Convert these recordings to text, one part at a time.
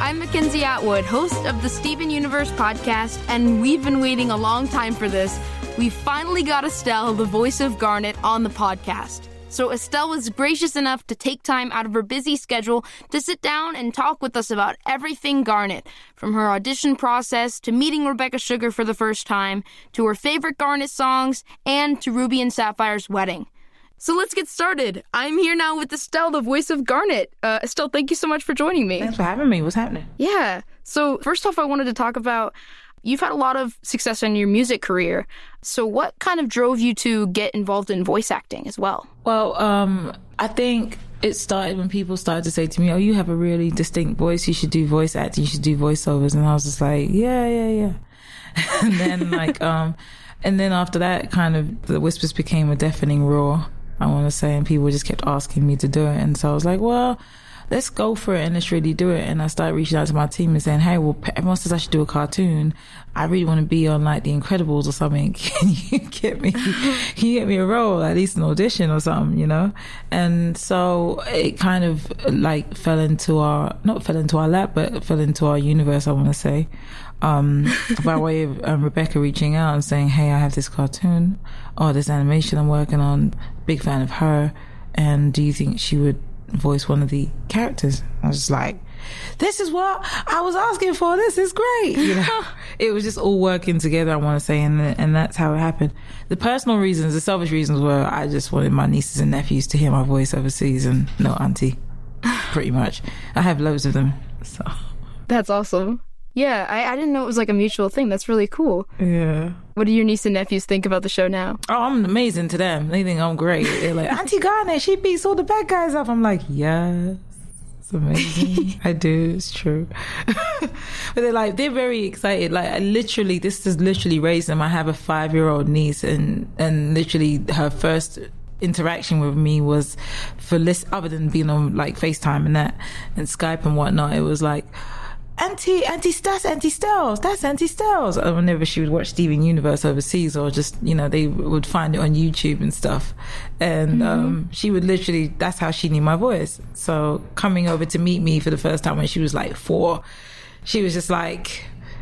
I'm Mackenzie Atwood, host of the Steven Universe podcast, and we've been waiting a long time for this. We finally got Estelle, the voice of Garnet, on the podcast. So Estelle was gracious enough to take time out of her busy schedule to sit down and talk with us about everything Garnet, from her audition process to meeting Rebecca Sugar for the first time, to her favorite Garnet songs, and to Ruby and Sapphire's wedding. So let's get started. I'm here now with Estelle, the voice of Garnet. Estelle, thank you so much for joining me. Thanks for having me. What's happening? Yeah. So first off, I wanted to talk about, you've had a lot of success in your music career. So what kind of drove you to get involved in voice acting as well? Well, I think it started when people started to say to me, oh, you have a really distinct voice. You should do voice acting. You should do voiceovers. And I was just like, yeah. And then and then after that, kind of the whispers became a deafening roar, I want to say, and people just kept asking me to do it. And so I was like, well, let's go for it and let's really do it. And I started reaching out to my team and saying, hey, well, everyone says I should do a cartoon. I really want to be on like The Incredibles or something. Can you get me a role, at least an audition or something, you know? And so it kind of like not fell into our lap, but fell into our universe, I want to say. By way of Rebecca reaching out and saying, hey, I have this cartoon or this animation I'm working on, big fan of her, and do you think she would voice one of the characters? I was just like, this is what I was asking for, this is great, you know. It was just all working together, I want to say, and that's how it happened. The personal reasons, the selfish reasons were I just wanted my nieces and nephews to hear my voice overseas, and no auntie, pretty much. I have loads of them, so. That's awesome. Yeah, I didn't know it was like a mutual thing. That's really cool. Yeah. What do your niece and nephews think about the show now? Oh, I'm amazing to them. They think I'm great. They're like, Auntie Garnet, she beats all the bad guys up. I'm like, yes, it's amazing. I do, it's true. But they're very excited. Like, this has literally raised them. I have a 5-year-old niece, and literally her first interaction with me was other than being on like FaceTime and that, and Skype and whatnot. It was like, Auntie, that's Auntie Stells. That's Auntie Stells. Whenever she would watch Steven Universe overseas, or just, you know, they would find it on YouTube and stuff. And she would literally, that's how she knew my voice. So coming over to meet me for the first time when she was like 4, she was just like,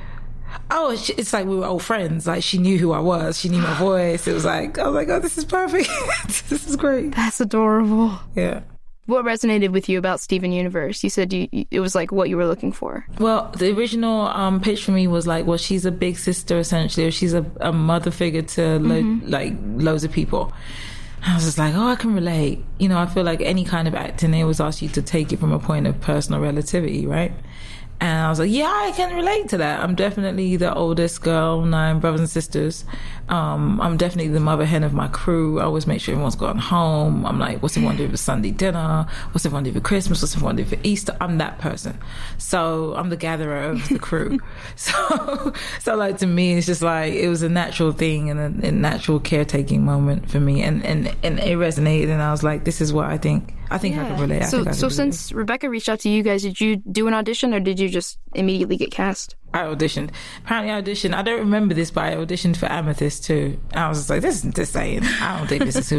oh, it's like we were old friends. Like, she knew who I was. She knew my voice. It was like, I was like, oh, this is perfect. This is great. That's adorable. Yeah. What resonated with you about Steven Universe? You said it was like what you were looking for. Well, the original pitch for me was like, well, she's a big sister essentially, or she's a mother figure to loads of people. I was just like, oh, I can relate. You know, I feel like any kind of acting, they always ask you to take it from a point of personal relativity, right? And I was like, yeah, I can relate to that. I'm definitely the oldest girl, 9 brothers and sisters. I'm definitely the mother hen of my crew. I always make sure everyone's gone home. I'm like, what's everyone do for Sunday dinner? What's everyone do for Christmas? What's everyone do for Easter? I'm that person. So I'm the gatherer of the crew. So like, to me, it's just like, it was a natural thing and a natural caretaking moment for me. And it resonated, and I was like, this is what I think I can relate. So since Rebecca reached out to you guys, did you do an audition, or did you just immediately get cast? I auditioned. Apparently I auditioned. I don't remember this, but I auditioned for Amethyst too. I was just like, this I don't think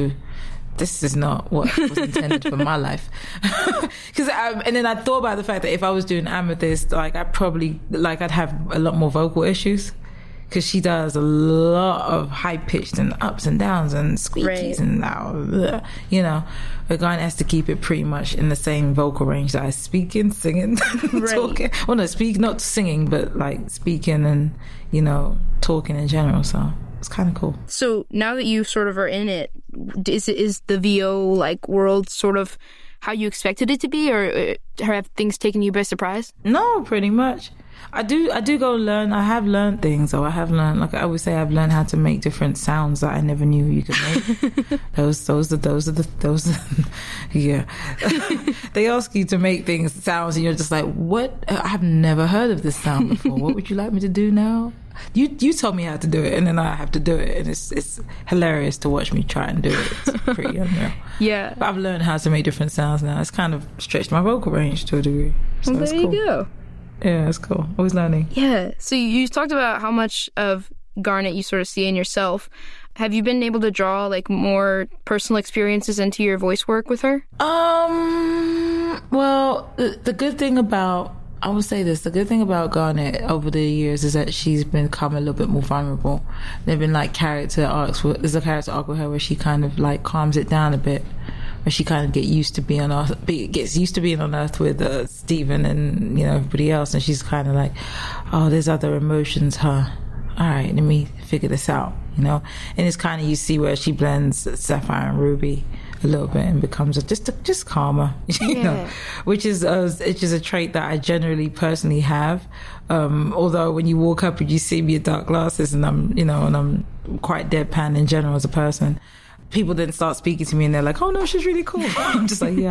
this is not what was intended for my life. And then I thought about the fact that if I was doing Amethyst, like, I'd have a lot more vocal issues. Because she does a lot of high-pitched and ups and downs and squeakies, and you know, but Garnet has to keep it pretty much in the same vocal range that I speak in, singing, talking. Well, no, not singing, but like speaking and, you know, talking in general. So it's kind of cool. So now that you sort of are in it, is the VO like world sort of how you expected it to be, or have things taken you by surprise? No, pretty much. I do go learn. I have learned things, or I have learned, like I always say, I've learned how to make different sounds that I never knew you could make. those are yeah. They ask you to make sounds, and you're just like, what? I've never heard of this sound before. What would you like me to do now? You told me how to do it, and then I have to do it, and it's hilarious to watch me try and do it. It's pretty unreal. Yeah. But I've learned how to make different sounds now. It's kind of stretched my vocal range to a degree. So well, there you go. Yeah, it's cool. Always learning. Yeah. So you talked about how much of Garnet you sort of see in yourself. Have you been able to draw like more personal experiences into your voice work with her? Well, the good thing about I would say this. The good thing about Garnet over the years is that she's become a little bit more vulnerable. There've been like character arcs. There's a character arc with her where she kind of like calms it down a bit, where she kind of gets used to being on Earth with Steven and, you know, everybody else, and she's kind of like, oh, there's other emotions, huh? All right, let me figure this out, you know. And it's kind of, you see where she blends Sapphire and Ruby a little bit and becomes just calmer, you know, which is a trait that I generally personally have. Although when you walk up and you see me with dark glasses and I'm quite deadpan in general as a person, people then start speaking to me and they're like, oh no, she's really cool. I'm just like,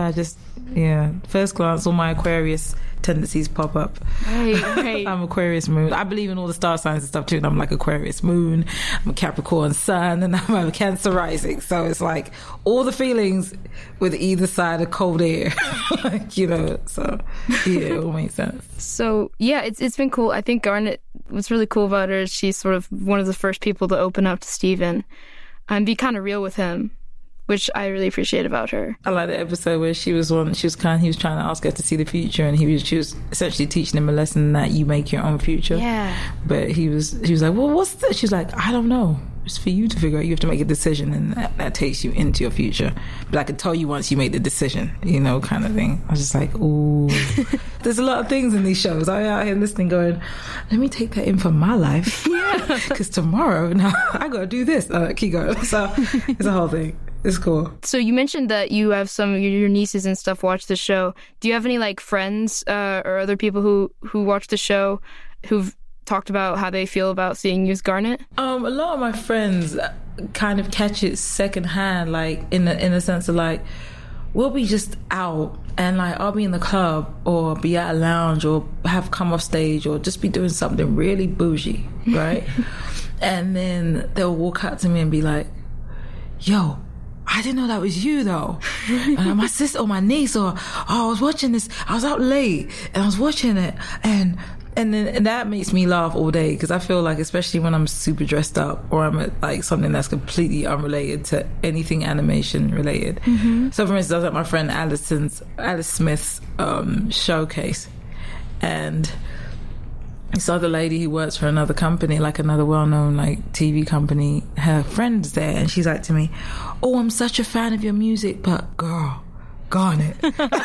first glance, all my Aquarius tendencies pop up. Right. I'm Aquarius moon. I believe in all the star signs and stuff too, and I'm like Aquarius moon, I'm a Capricorn sun, and I'm a Cancer rising. So it's like all the feelings with either side of cold air. Like, you know, so yeah, it all makes sense. So yeah, it's been cool. I think Garnet, what's really cool about her is she's sort of one of the first people to open up to Steven and be kind of real with him, which I really appreciate about her. I like the episode where he was trying to ask her to see the future, and she was essentially teaching him a lesson that you make your own future. Yeah. But she was like, well, what's that? She's like, I don't know. It's for you to figure out. You have to make a decision, and that takes you into your future. But I can tell you once you make the decision, you know, kind of thing. I was just like, ooh. There's a lot of things in these shows. I'm out here listening going, let me take that in for my life. Yeah. Because tomorrow, now I got to do this. Keep going. So it's a whole thing. It's cool. So you mentioned that you have some of your nieces and stuff watch the show. Do you have any like friends or other people who watch the show who've talked about how they feel about seeing you as Garnet? A lot of my friends kind of catch it secondhand, like in a sense of like, we'll be just out and like I'll be in the club or be at a lounge or have come off stage or just be doing something really bougie, right? And then they'll walk out to me and be like, yo, I didn't know that was you though. My sister or my niece or I was watching this, I was out late and I was watching it and that makes me laugh all day, because I feel like, especially when I'm super dressed up or I'm at like something that's completely unrelated to anything animation related. Mm-hmm. So for instance, I was at my friend Alice Smith's showcase, and this other lady who works for another company, like another well-known like TV company, her friend's there, and she's like to me, oh, I'm such a fan of your music, but girl, Garnet.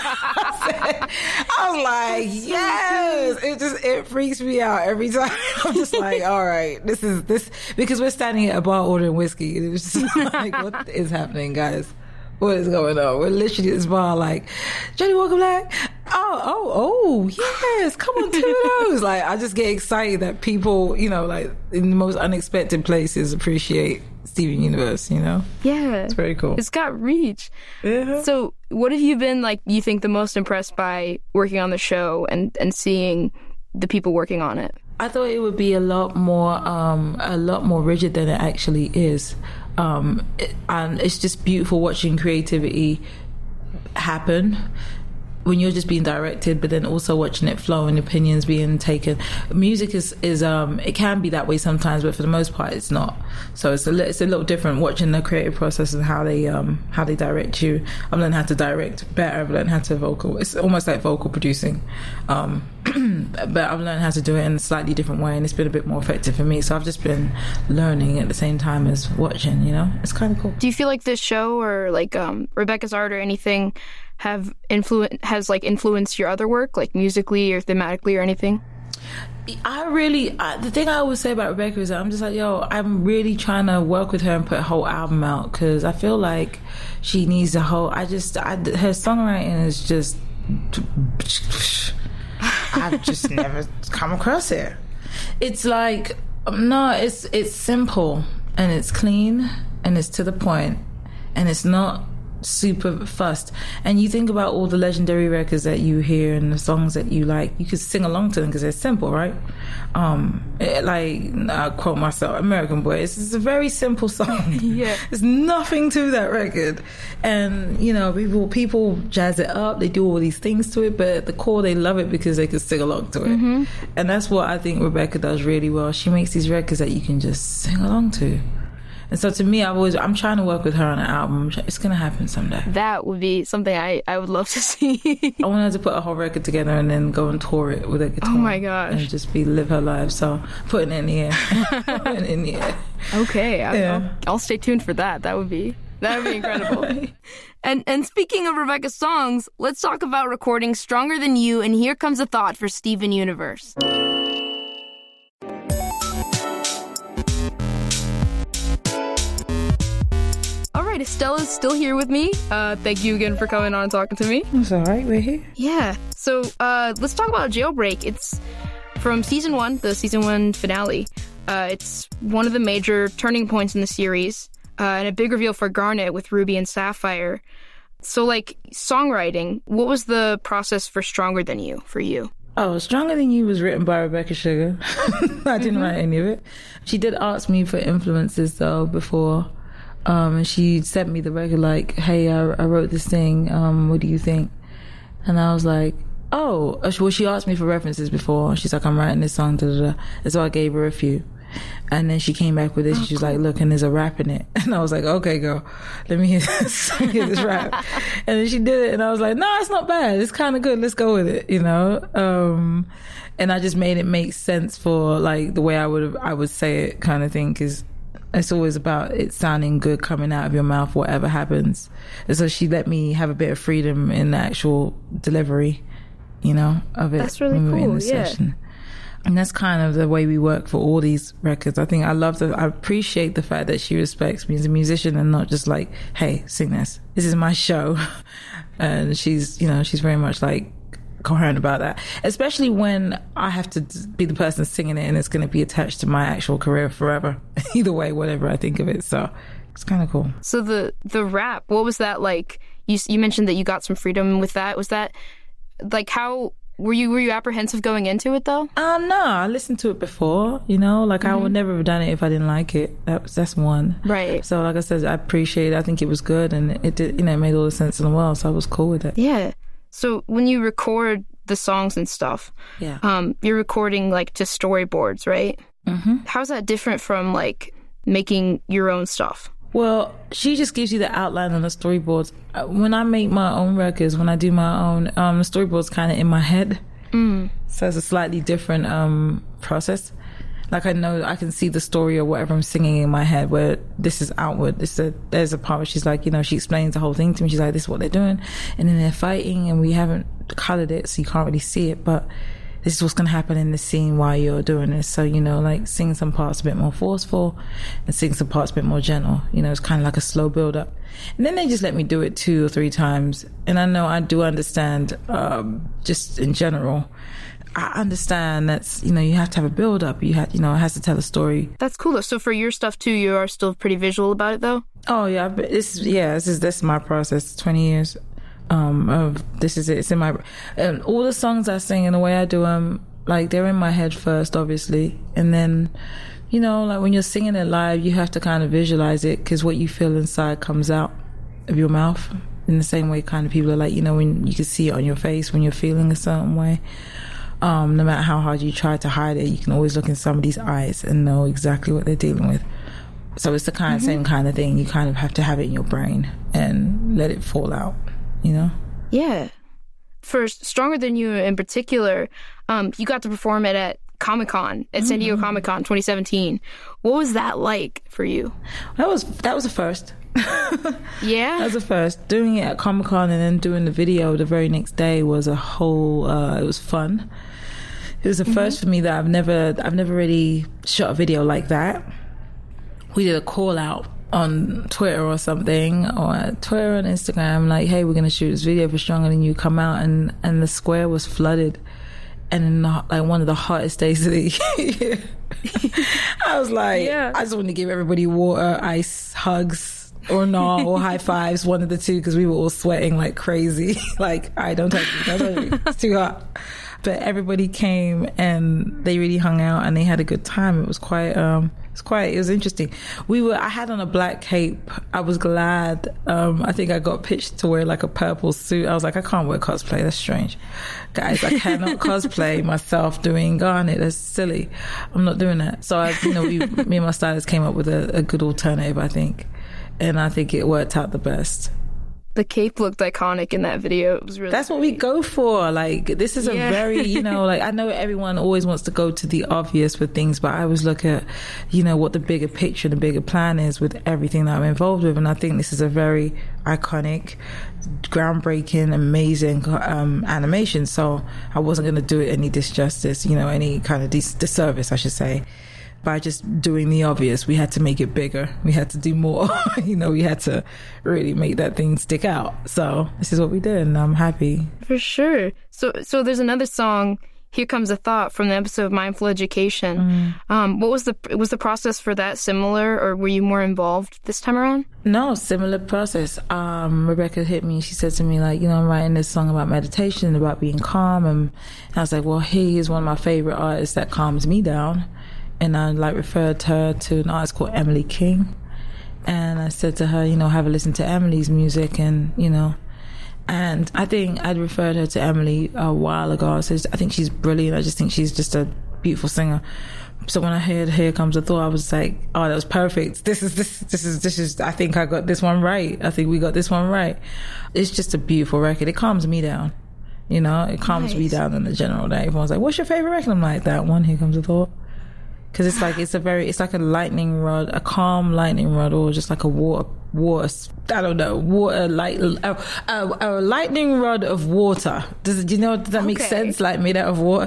I was like, yes. It freaks me out every time. I'm just like, all right, this because we're standing at a bar ordering whiskey. It was just like, what is happening, guys? What is going on? We're literally at this bar like, Johnny Walker Black. Oh, yes, come on, two of those. Like, I just get excited that people, you know, like in the most unexpected places appreciate Steven Universe, you know? Yeah. It's very cool. It's got reach. Yeah. So what have you been, like, you think the most impressed by working on the show and seeing the people working on it? I thought it would be a lot more rigid than it actually is. And it's just beautiful watching creativity happen when you're just being directed, but then also watching it flow and opinions being taken. Music is it can be that way sometimes, but for the most part it's not. So it's a little different watching the creative process and how they direct you. I've learned how to direct better. I've learned how to vocal. It's almost like vocal producing, but I've learned how to do it in a slightly different way, and it's been a bit more effective for me. So I've just been learning at the same time as watching. You know, it's kind of cool. Do you feel like this show or like Rebecca's art or anything has influenced your other work, like musically or thematically or anything? The thing I always say about Rebecca is that I'm just like, yo, I'm really trying to work with her and put a whole album out, because I feel like she needs a whole. Her songwriting is just, I've just never come across it. It's like, no, it's simple and it's clean and it's to the point and it's not super fussed. And you think about all the legendary records that you hear and the songs that you like, you could sing along to them because they're simple, right? I quote myself, American Boy, it's a very simple song. Yeah. There's nothing to that record, and you know, people jazz it up, they do all these things to it, but at the core they love it because they can sing along to it. Mm-hmm. And that's what I think Rebecca does really well. She makes these records that you can just sing along to. And so to me, I'm trying to work with her on an album. It's going to happen someday. That would be something I would love to see. I want her to put a whole record together and then go and tour it with a guitar. Oh my gosh. And just live her life. So putting it in the air. Putting it in the air. Okay. I'll stay tuned for that. That would be incredible. And speaking of Rebecca's songs, let's talk about recording Stronger Than You, and here comes a thought for Steven Universe. All right, Estella's still here with me. Thank you again for coming on and talking to me. It's all right, we're here. Yeah, so let's talk about Jailbreak. It's from season 1, the season 1 finale. It's one of the major turning points in the series. And a big reveal for Garnet with Ruby and Sapphire. So, like, songwriting, what was the process for Stronger Than You for you? Oh, Stronger Than You was written by Rebecca Sugar. I didn't write any of it. She did ask me for influences, though, before. And she sent me the record, like, hey, I wrote this thing. What do you think? And I was like, oh. Well, she asked me for references before. She's like, I'm writing this song, da-da-da. And so I gave her a few. And then she came back with this. She was like, look, and there's a rap in it. And I was like, okay, girl, let me hear this rap. And then she did it. And I was like, no, it's not bad. It's kind of good. Let's go with it, you know? And I just made it make sense for like the way I would say it kind of thing. Cause it's always about it sounding good coming out of your mouth, whatever happens. And so she let me have a bit of freedom in the actual delivery, you know, of it. That's really cool. Yeah. Session. And that's kind of the way we work for all these records. I think I appreciate the fact that she respects me as a musician and not just like, hey, sing this. This is my show. And she's very much like coherent about that. Especially when I have to be the person singing it and it's going to be attached to my actual career forever. Either way, whatever I think of it. So it's kind of cool. So the rap, what was that like? You mentioned that you got some freedom with that. Was that like how... Were you apprehensive going into it though? No, I listened to it before, you know, like I would never have done it if I didn't like it. That's one. Right. So like I said, I appreciate it. I think it was good and it did, you know, it made all the sense in the world. So I was cool with it. Yeah. So when you record the songs and stuff, you're recording like to storyboards, right? Mm-hmm. How's that different from like making your own stuff? Well, she just gives you the outline on the storyboards. When I make my own records, when I do my own, the storyboard's kind of in my head. So it's a slightly different process. Like I know I can see the story or whatever I'm singing in my head where this is outward. There's a part where she's like, you know, she explains the whole thing to me. She's like, this is what they're doing. And then they're fighting and we haven't colored it so you can't really see it. But this is what's going to happen in the scene while you're doing this. So, you know, like sing some parts a bit more forceful and sing some parts a bit more gentle. You know, it's kind of like a slow build up. And then they just let me do it 2 or 3 times. And I know I do understand, just in general, I understand that's, you know, you have to have a build up. You have, you know, it has to tell a story. That's cool though. So for your stuff too, you are still pretty visual about it though? Oh yeah. This is my process. 20 years. Of this is it. It's in my, and all the songs I sing and the way I do them, like they're in my head first, obviously, and then, you know, like when you're singing it live, you have to kind of visualize it because what you feel inside comes out of your mouth. In the same way, kind of people are like, you know, when you can see it on your face when you're feeling a certain way. No matter how hard you try to hide it, you can always look in somebody's eyes and know exactly what they're dealing with. So it's the kind of same kind of thing. You kind of have to have it in your brain and let it fall out. You know? Yeah. For Stronger Than You in particular, you got to perform it at Comic-Con, at San Diego Comic-Con 2017. What was that like for you? That was a first. Yeah? That was a first. Doing it at Comic-Con and then doing the video the very next day was a whole, it was fun. It was a first for me that I've never really shot a video like that. We did a call out on Twitter or something, or Twitter and Instagram, like, hey, we're gonna shoot this video for Stronger Than You, come out, and the square was flooded, and in like one of the hottest days of the year. I was like, I just want to give everybody water, ice, hugs, or no, or high fives, one of the two, because we were all sweating like crazy. Like, all right, don't touch me, it's too hot. But everybody came and they really hung out and they had a good time. It was quite It was interesting. I had on a black cape. I was glad. I think I got pitched to wear like a purple suit. I was like, I can't wear cosplay. That's strange. Guys, I cannot cosplay myself doing Garnet. That's silly. I'm not doing that. So, me and my stylist came up with a good alternative, I think. And I think it worked out the best. The cape looked iconic in that video. It was really That's what we go for. Like, this is a very, like, I know everyone always wants to go to the obvious with things, but I always look at, what the bigger picture, the bigger plan is with everything that I'm involved with. And I think this is a very iconic, groundbreaking, amazing animation. So I wasn't going to do it any disjustice, any kind of disservice, I should say, by just doing the obvious. We had to make it bigger. We had to do more. We had to really make that thing stick out. So this is what we did, and I'm happy. For sure. So there's another song, Here Comes a Thought, from the episode Mindful Education. Was the process for that similar, or were you more involved this time around? No, similar process. Rebecca hit me. She said to me, like, I'm writing this song about meditation, about being calm. And I was like, well, he is one of my favorite artists that calms me down. And I referred her to an artist called Emily King. And I said to her, have a listen to Emily's music, and, and I think I'd referred her to Emily a while ago. So I think she's brilliant. I just think she's just a beautiful singer. So when I heard Here Comes a Thought, I was like, oh, that was perfect. This is, I think I got this one right. I think we got this one right. It's just a beautiful record. It calms me down. It calms me down in the general day. Everyone's like, what's your favorite record? I'm like, that one, Here Comes a Thought. Because it's like a lightning rod, a calm lightning rod, or just like a a lightning rod of water. Does that make sense? Like, made out of water.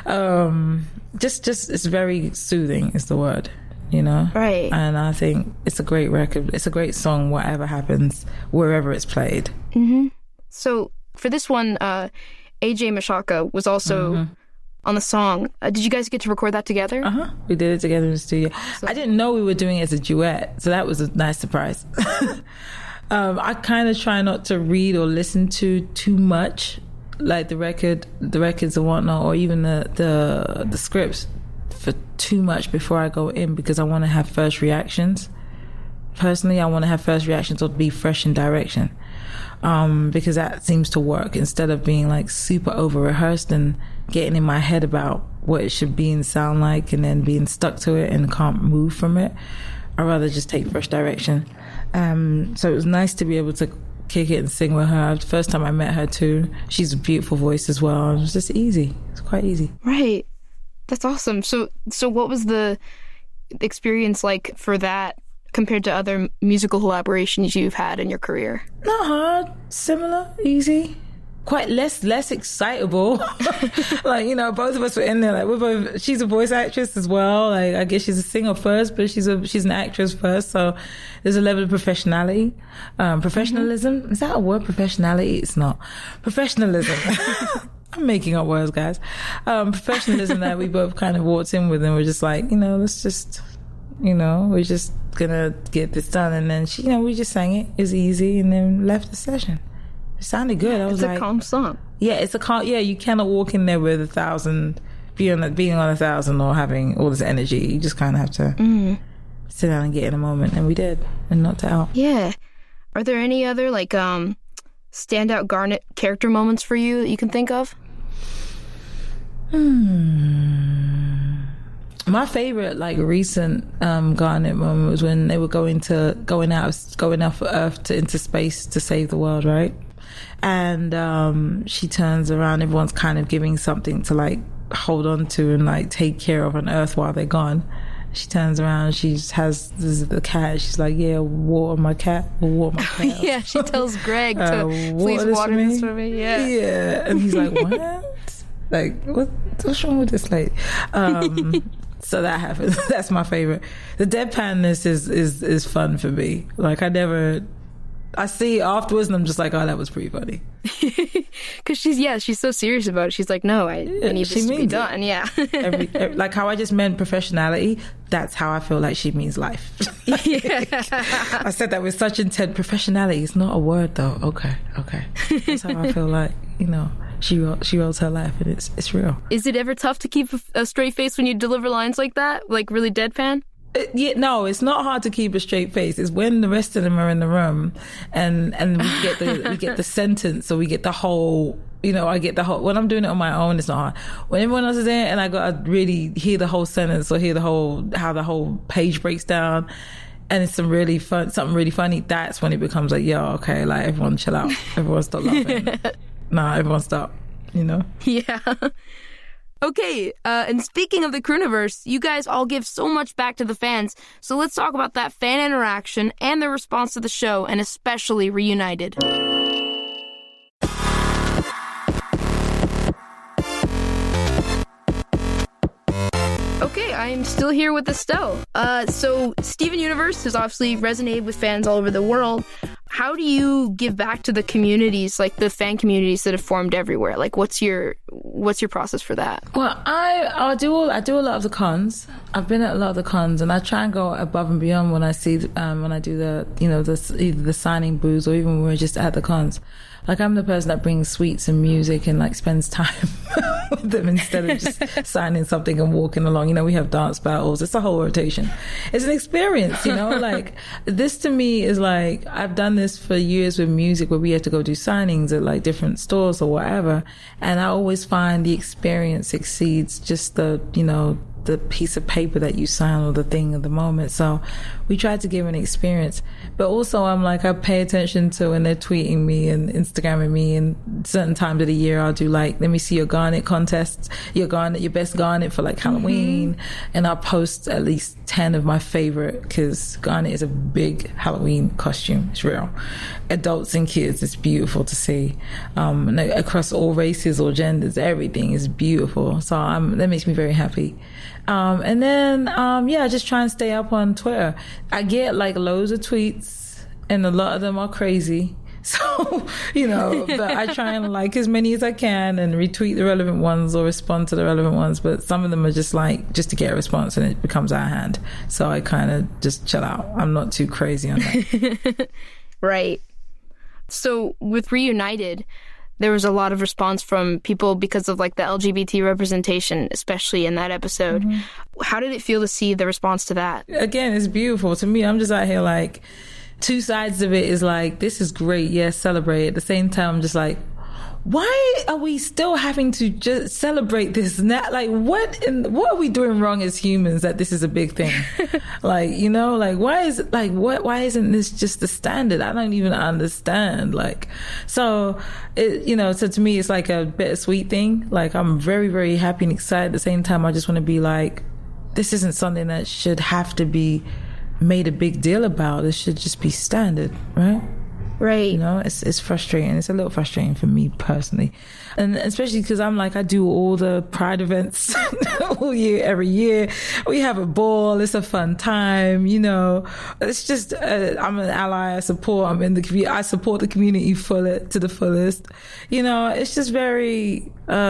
Just it's very soothing is the word, Right. And I think it's a great record. It's a great song, whatever happens, wherever it's played. Mm-hmm. So for this one, AJ Mashaka was also on the song. Did you guys get to record that together? We did it together in the studio. I didn't know we were doing it as a duet, so that was a nice surprise. I kind of try not to read or listen to too much, like the records and whatnot, or even the scripts for too much before I go in, because I want to have first reactions. Personally, I want to have first reactions or be fresh in direction, because that seems to work, instead of being like super over rehearsed and getting in my head about what it should be and sound like, and then being stuck to it and can't move from it. I'd rather just take fresh direction. So it was nice to be able to kick it and sing with her. The first time I met her too, she's a beautiful voice as well. It was just easy. It's quite easy. Right. That's awesome. So what was the experience like for that compared to other musical collaborations you've had in your career? Not hard. Similar. Easy. Quite less excitable. Like, both of us were in there. Like, we're both. She's a voice actress as well. Like, I guess she's a singer first, but she's an actress first. So there's a level of professionalism. Is that a word? Professionality? It's not. Professionalism. I'm making up words, guys. Professionalism that we both kind of walked in with, and we're just like, let's just, we're just gonna get this done. And then she, we just sang it. It was easy, and then left the session. It sounded good. I was like, it's a calm song. Yeah, it's a calm. Yeah, you cannot walk in there with 1,000, being on 1,000 or having all this energy. You just kind of have to sit down and get in a moment, and we did, and knocked it out. Yeah. Are there any other standout Garnet character moments for you that you can think of? My favorite recent Garnet moment was when they were going off Earth into space to save the world, right? And she turns around, everyone's kind of giving something to hold on to and take care of on Earth while they're gone. She turns around, she has the cat. She's like, yeah, water my cat, or water my cat. Yeah, she tells Greg to please water this for me. Yeah. Yeah. And he's like, what? What's wrong with this lady? So that happens. That's my favorite. The deadpanness is fun for me. I see it afterwards and I'm just like, oh, that was pretty funny. Because she's so serious about it. She's like, no, I need this to be done. Yeah. every, like how I just meant professionality, that's how I feel like she means life. Yeah. I said that with such intent. Professionality is not a word though. Okay. That's how I feel like, she rolls her life, and it's real. Is it ever tough to keep a straight face when you deliver lines like that? Like really deadpan? No, it's not hard to keep a straight face. It's when the rest of them are in the room and we get the sentence, or we get the whole, I get the whole. When I'm doing it on my own, it's not hard. When everyone else is there and I got to really hear the whole sentence or hear how the whole page breaks down, and it's something really funny, that's when it becomes like, yo, okay, like, everyone chill out. Everyone stop laughing. Nah, everyone stop, Yeah. Okay, and speaking of the Crewniverse, you guys all give so much back to the fans, so let's talk about that fan interaction and their response to the show, and especially Reunited. Okay, I'm still here with Estelle. So Steven Universe has obviously resonated with fans all over the world. How do you give back to the communities, like the fan communities that have formed everywhere? Like, what's your process for that? Well, I do a lot of the cons. I've been at a lot of the cons, and I try and go above and beyond when I see when I do the either the signing booths or even when we're just at the cons. Like, I'm the person that brings sweets and music and like spends time with them instead of just signing something and walking along. We have dance battles. It's a whole rotation. It's an experience, like this to me is like, I've done this for years with music where we had to go do signings at like different stores or whatever. And I always find the experience exceeds just the piece of paper that you sign or the thing at the moment. So we try to give an experience. But also I'm like, I pay attention to when they're tweeting me and Instagramming me, and certain times of the year I'll do like, let me see your garnet contests, your best garnet for like Halloween. And I'll post at least 10 of my favorite, because garnet is a big Halloween costume. It's real. Adults and kids, it's beautiful to see. And across all races or genders, everything is beautiful. So that makes me very happy. And then, I just try and stay up on Twitter. I get like loads of tweets and a lot of them are crazy. So, but I try and like as many as I can and retweet the relevant ones or respond to the relevant ones. But some of them are just to get a response, and it becomes out of hand. So I kind of just chill out. I'm not too crazy on that. Right. So with Reunited, there was a lot of response from people because of like the LGBT representation, especially in that episode. Mm-hmm. How did it feel to see the response to that? Again, it's beautiful. To me, I'm just out here like, two sides of it is like, this is great, yes, celebrate. At the same time, I'm just like, why are we still having to just celebrate this now? Like, what are we doing wrong as humans that this is a big thing? Like, why isn't this just the standard? I don't even understand. Like, so so to me, it's like a bittersweet thing. Like, I'm very, very happy and excited. At the same time, I just want to be like, this isn't something that should have to be made a big deal about. It should just be standard, right? Right. It's frustrating. It's a little frustrating for me personally. And especially because I'm like, I do all the Pride events all year, every year. We have a ball. It's a fun time, It's just, I'm an ally. I support. I'm in the community. I support the community to the fullest. It's just very,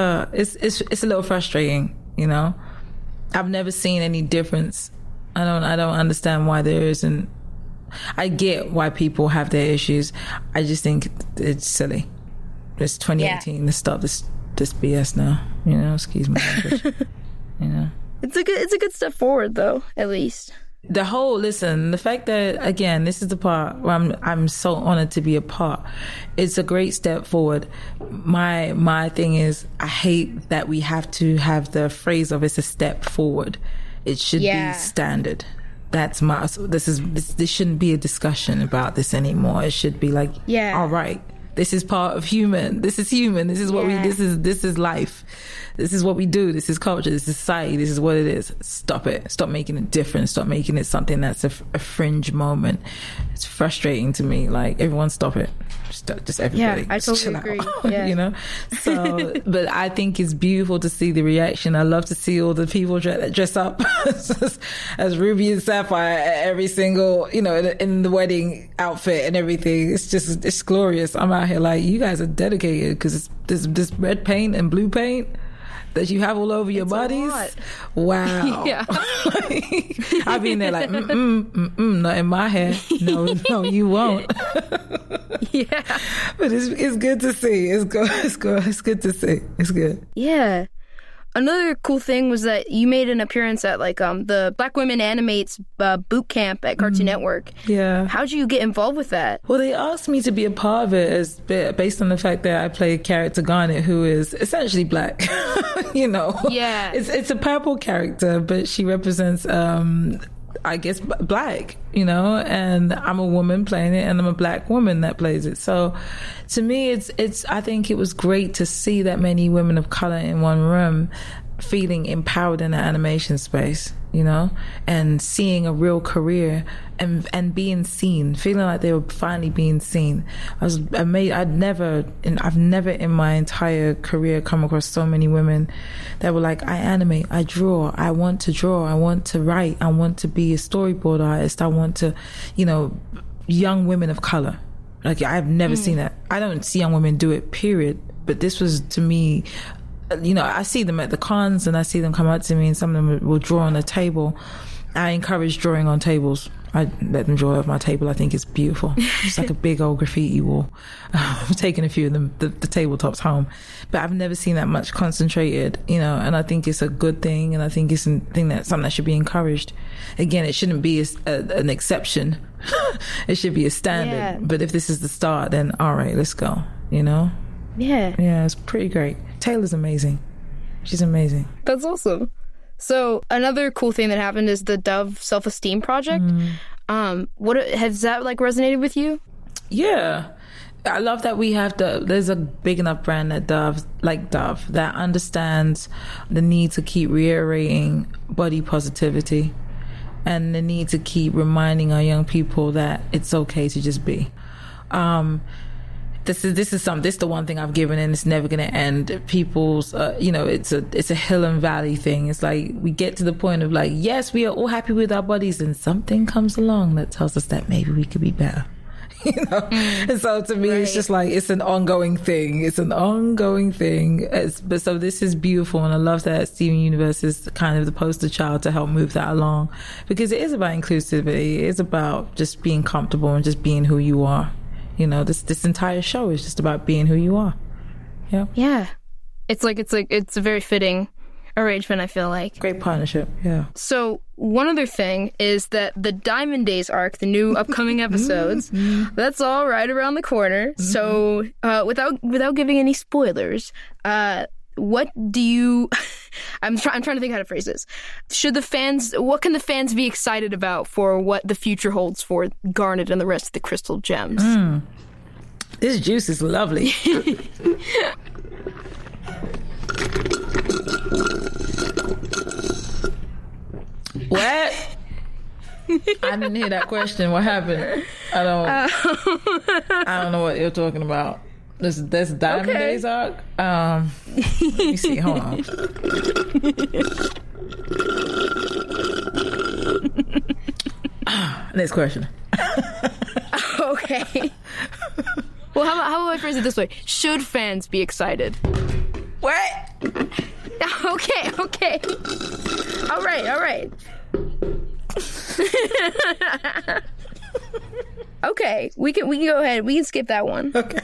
it's a little frustrating, I've never seen any difference. I don't understand why there isn't. I get why people have their issues. I just think it's silly. It's 2018. Yeah. Let's stop this BS now. Excuse my language. It's a good step forward, though. At least the fact that, again, this is the part where I'm so honored to be a part. It's a great step forward. My thing is, I hate that we have to have the phrase of it's a step forward. It should be standard. That's this shouldn't be a discussion about this anymore. It should be like, all right, this is part of human. This is human. This is what this is life. This is what we do. This is culture. This is society. This is what it is. Stop it. Stop making it different. Stop making it something that's a fringe moment. It's frustrating to me. Like, everyone stop it. Just everybody. Yeah, I totally agree. Yeah. So, but I think it's beautiful to see the reaction. I love to see all the people dress up as Ruby and Sapphire at every single, in the wedding outfit and everything. It's glorious. I'm out here like, you guys are dedicated, because this red paint and blue paint that you have all over your bodies. Wow. Yeah. I've been there like, not in my hair. No, you won't. Yeah. But it's good to see. It's good to see. It's good. Yeah. Another cool thing was that you made an appearance at like the Black Women Animates boot camp at Cartoon Network. Yeah. How'd you get involved with that? Well, they asked me to be a part of it based on the fact that I play a character Garnet who is essentially black. You know? Yeah. It's a purple character, but she represents I guess black, you know, and I'm a woman playing it, and I'm a black woman that plays it. So to me, it's I think it was great to see that many women of color in one room feeling empowered in the animation space, you know, and seeing a real career and being seen, feeling like they were finally being seen. I was amazed. I've never in my entire career come across so many women that were like, I animate, I draw, I want to write, I want to be a storyboard artist, I want to, you know, young women of color. Like, I've never seen that. I don't see young women do it, period. But this was, to me, you know, I see them at the cons and I see them come up to me, and some of them will draw on a table. I encourage drawing on tables. I let them draw off my table. I think it's beautiful. It's like a big old graffiti wall. I've taken a few of them, the tabletops home. But I've never seen that much concentrated, you know, and I think it's a good thing, and I think it's something that should be encouraged. Again, it shouldn't be an exception. It should be a standard. Yeah. But if this is the start, then all right, let's go, you know? Yeah. Yeah, it's pretty great. Taylor's amazing. She's amazing. That's awesome. So another cool thing that happened is the Dove Self-Esteem Project. What has that like resonated with you? Yeah. I love that we have there's a big enough brand that Dove that understands the need to keep reiterating body positivity and the need to keep reminding our young people that it's okay to just be. This is the one thing I've given, and it's never going to end. People's, you know, it's a hill and valley thing. It's like we get to the point of like, yes, we are all happy with our bodies, and something comes along that tells us that maybe we could be better. You know, and so to me, It's just like it's an ongoing thing. But so this is beautiful, and I love that Steven Universe is kind of the poster child to help move that along, because it is about inclusivity. It is about just being comfortable and just being who you are. You know, this entire show is just about being who you are. Yeah. Yeah. It's a very fitting arrangement, I feel like. Great partnership, yeah. So one other thing is that the Diamond Days arc, the new upcoming episodes, that's all right around the corner. So without giving any spoilers, what do you... I'm trying to think how to phrase this. What can the fans be excited about for what the future holds for Garnet and the rest of the Crystal Gems? This juice is lovely. What? I didn't hear that question. What happened? I don't know what you're talking about. This Diamond Days arc. Let me see. Hold on. Next question. Okay. Well, how about I phrase it this way? Should fans be excited? What? Okay. All right. Okay, we can go ahead. We can skip that one. Okay.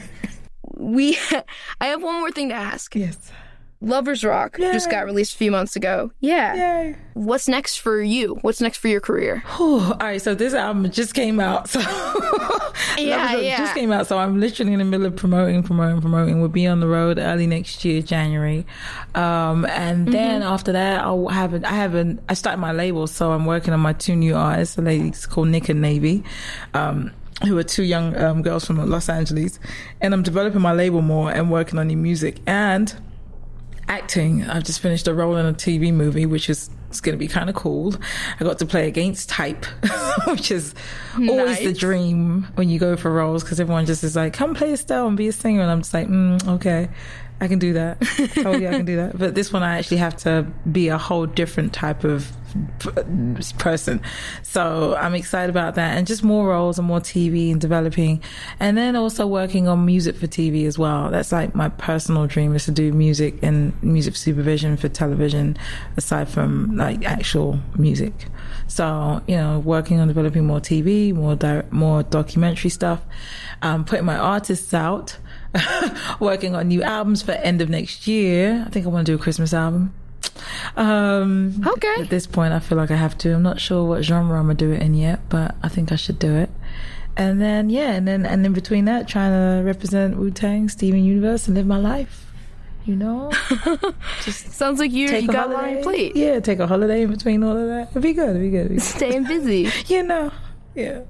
I have one more thing to ask. Yes. Lovers Rock just got released a few months ago. Yeah. Yay. What's next for you? What's next for your career? All right, so this album just came out. So just came out. So I'm literally in the middle of promoting. We'll be on the road early next year, January. And then after that, I started my label, so I'm working on my two new artists. The ladies called Nick and Navy. Who are two young girls from Los Angeles. And I'm developing my label more and working on new music and acting. I've just finished a role in a TV movie, which is going to be kind of cool. I got to play against type, which is always the dream when you go for roles, because everyone just is like, come play Estelle and be a singer. And I'm just like, okay, I can do that. Oh yeah, I can do that. But this one, I actually have to be a whole different type of person. So I'm excited about that, and just more roles and more TV and developing, and then also working on music for TV as well. That's like my personal dream, is to do music and music supervision for television aside from like actual music. So, you know, working on developing more TV, more documentary stuff, putting my artists out, working on new albums for end of next year. I think I want to do a Christmas album. Okay. At this point, I feel like I have to. I'm not sure what genre I'm gonna do it in yet, but I think I should do it. And then and in between that, trying to represent Wu-Tang, Steven Universe, and live my life. You know, just sounds like you got a lot on your plate. Yeah, take a holiday in between all of that. It'd be good. Staying busy. You know, yeah.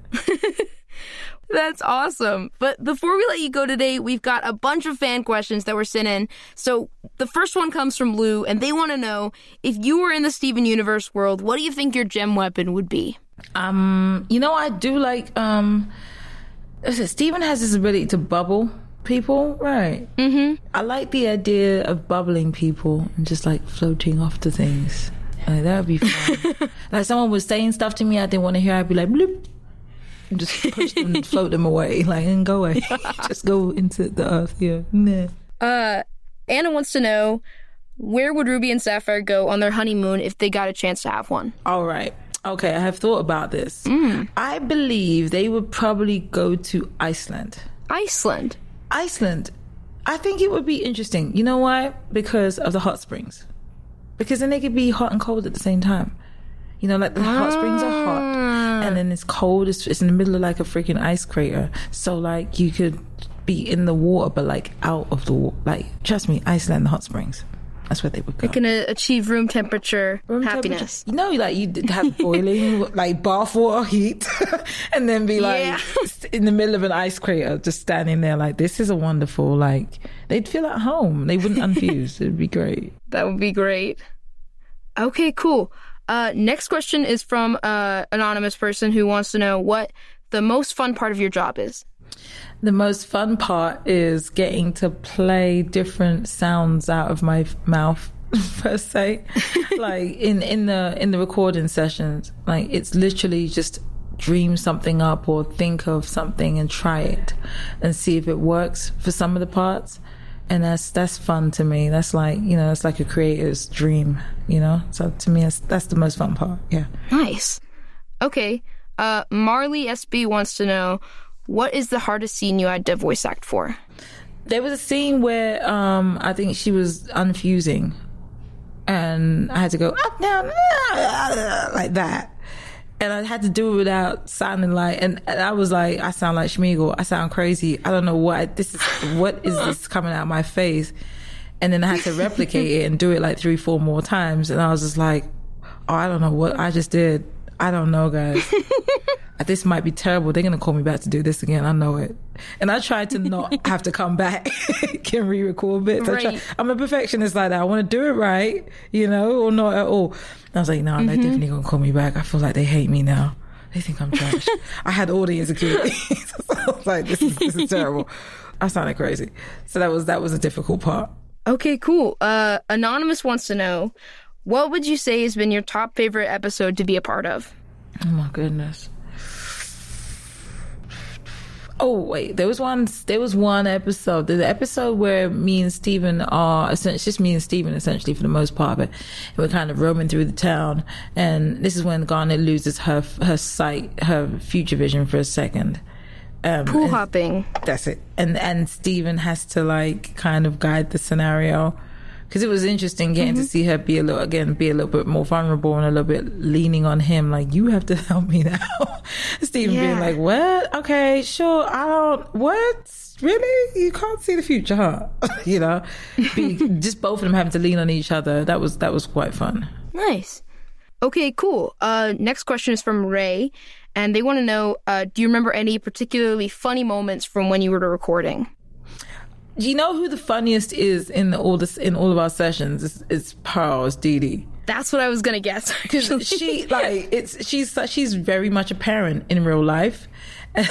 That's awesome. But before we let you go today, we've got a bunch of fan questions that were sent in. So the first one comes from Lou, and they want to know, if you were in the Steven Universe world, what do you think your gem weapon would be? You know, I do like, Steven has this ability to bubble people, right? Mm-hmm. I like the idea of bubbling people and just like floating off to things. Like, that would be fun. Like, someone was saying stuff to me I didn't want to hear, I'd be like, bloop, and just push them and float them away, like, and go away. Just go into the earth. Yeah. Nah. Anna wants to know, where would Ruby and Sapphire go on their honeymoon if they got a chance to have one? All right. Okay, I have thought about this. I believe they would probably go to Iceland. Iceland. I think it would be interesting. You know why? Because of the hot springs. Because then they could be hot and cold at the same time. You know, like the hot springs are hot, and then it's cold. It's in the middle of like a freaking ice crater. So like you could be in the water, but like out of the water. Like, trust me, Iceland, the hot springs. That's where they would go. They can achieve room temperature happiness. You know, like you'd have boiling, like bath water heat, and then be like in the middle of an ice crater, just standing there like, this is a wonderful, like, they'd feel at home. They wouldn't unfuse. It'd be great. That would be great. Okay, cool. Next question is from an anonymous person who wants to know what the most fun part of your job is. The most fun part is getting to play different sounds out of my mouth, per se. Like in the recording sessions, like it's literally just dream something up or think of something and try it and see if it works for some of the parts. And that's fun to me. That's like, you know, it's like a creator's dream, you know? So to me, that's the most fun part. Yeah. Nice. Okay. Marley SB wants to know, what is the hardest scene you had to voice act for? There was a scene where I think she was unfusing, and I had to go up, down, like that. And I had to do it without sounding like, and I was like, I sound like Schmeagol. I sound crazy. I don't know what is this coming out of my face? And then I had to replicate it and do it like 3-4 more times. And I was just like, oh, I don't know what I just did. I don't know, guys. This might be terrible. They're going to call me back to do this again. I know it. And I tried to not have to come back and re-record bits. Right. I'm a perfectionist like that. I want to do it right, you know, or not at all. And I was like, no, they're definitely going to call me back. I feel like they hate me now. They think I'm trash. I had all the insecurities. So I was like, this is terrible. I sounded crazy. So that was a difficult part. Okay, cool. Anonymous wants to know, what would you say has been your top favorite episode to be a part of? Oh my goodness. Oh wait, there was one episode. The episode where me and Steven are essentially just me and Steven essentially for the most part, but we're kind of roaming through the town, and this is when Garnet loses her sight, her future vision for a second. Pool hopping. That's it. And Steven has to like kind of guide the scenario. Because it was interesting getting to see her be a little bit more vulnerable and a little bit leaning on him. Like, you have to help me now. Steven being like, what? Okay, sure. What? Really? You can't see the future, huh? You know? Just both of them having to lean on each other. That was quite fun. Nice. Okay, cool. Next question is from Ray. And they want to know, do you remember any particularly funny moments from when you were recording? Do you know who the funniest is in all of our sessions? It's Pearl, it's Dee Dee. That's what I was gonna guess. Because she's very much a parent in real life, and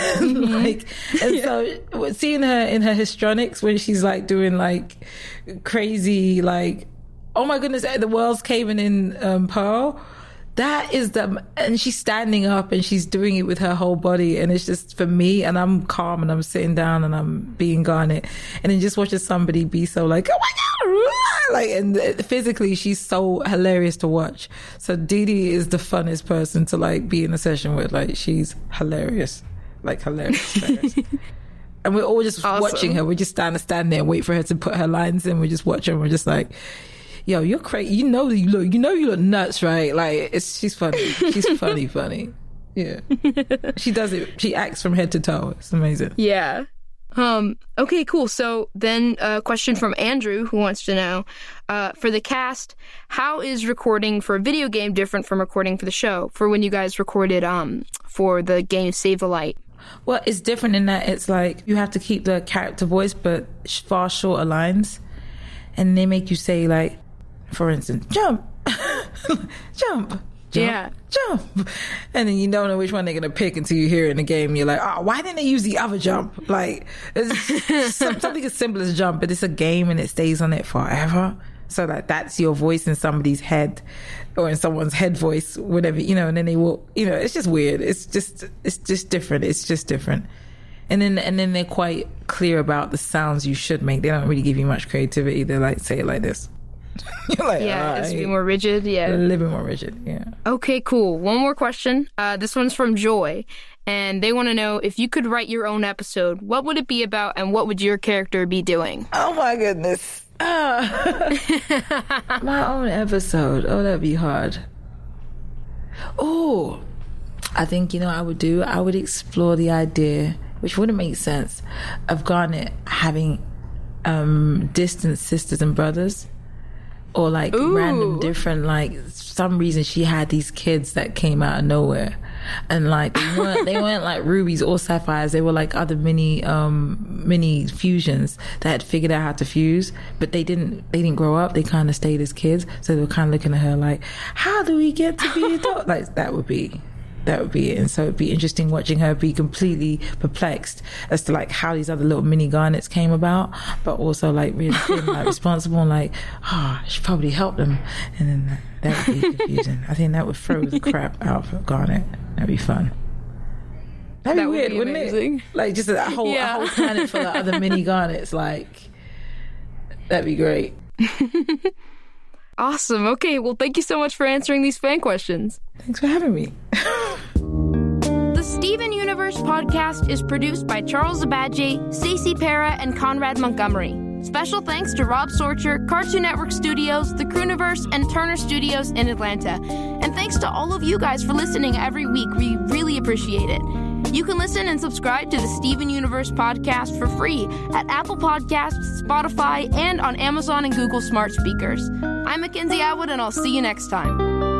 so seeing her in her histrionics when she's like doing like crazy, like, oh my goodness, the world's caving in, Pearl. That is and she's standing up and she's doing it with her whole body, and it's just for me, and I'm calm and I'm sitting down and I'm being Garnet, and then just watching somebody be so like, oh my god, like, and physically she's so hilarious to watch. So Dee Dee is the funnest person to like be in a session with. Like, she's hilarious, like hilarious. And we're all just watching her. We just stand there and wait for her to put her lines in. We just watch her and we're just like, yo, you're crazy. You know you look nuts, right? Like, she's funny. She's funny. Yeah. She does it. She acts from head to toe. It's amazing. Yeah. Okay, cool. So then a question from Andrew, who wants to know, for the cast, how is recording for a video game different from recording for the show? For when you guys recorded for the game Save the Light? Well, it's different in that it's like you have to keep the character voice, but far shorter lines. And they make you say, like, for instance, jump, jump. Jump. And then you don't know which one they're going to pick until you hear it in the game. You're like, oh, why didn't they use the other jump? Like, it's something as simple as jump, but it's a game and it stays on it forever. So like that's your voice in somebody's head or in someone's head voice, whatever, and then they will, it's just weird. It's just different. It's just different. And then they're quite clear about the sounds you should make. They don't really give you much creativity. They're like, say it like this. You're like, yeah, it's a bit more rigid. Yeah, a little bit more rigid. Yeah. Okay, cool. One more question. This one's from Joy, and they want to know, if you could write your own episode, what would it be about, and what would your character be doing? Oh my goodness. My own episode. Oh, that'd be hard. Oh, I think I would explore the idea, which wouldn't make sense, of Garnet having distant sisters and brothers. Or like random different, like some reason she had these kids that came out of nowhere, and like they weren't like rubies or sapphires. They were like other mini fusions that had figured out how to fuse, but they didn't grow up. They kind of stayed as kids, so they were kind of looking at her like, how do we get to be adults? Like that would be it. And so it'd be interesting watching her be completely perplexed as to like how these other little mini Garnets came about, but also like really feeling like responsible and like, she probably helped them. And then that would be confusing. I think that would throw the crap out of Garnet. That'd be fun. That'd be weird, wouldn't it? Like just a whole planet full of other mini Garnets. Like, that'd be great. Awesome. Okay, well, thank you so much for answering these fan questions. Thanks for having me. The Steven Universe podcast is produced by Charles Abadje, Stacey Para, and Conrad Montgomery. Special thanks to Rob Sorcher, Cartoon Network Studios, The Crooniverse, and Turner Studios in Atlanta. And thanks to all of you guys for listening every week. We really appreciate it. You can listen and subscribe to the Steven Universe podcast for free at Apple Podcasts, Spotify, and on Amazon and Google smart speakers. I'm Mackenzie Atwood, and I'll see you next time.